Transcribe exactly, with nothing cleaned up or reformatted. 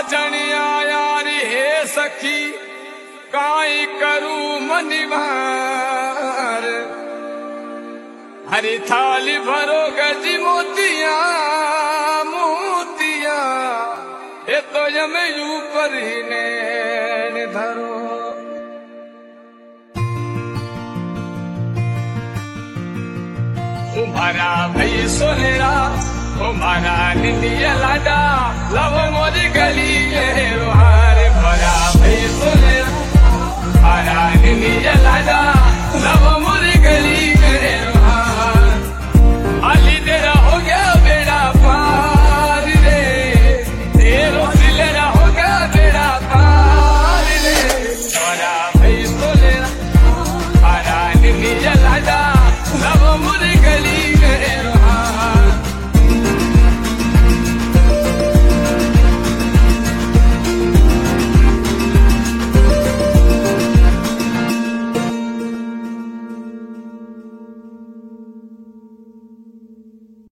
साजनिया यारी हे सखी काई करू मनी भार। हरी थाली भरो गजी मोतिया मोतिया ये तो यम ऊपर ही नैन धरो। तुम्हारा भई सोनेरा तुम्हारा निंदिया लाडा लव मोरी गली ये रोहार। भरा भई सोनेरा तुम्हारा निंदिया लाडा लव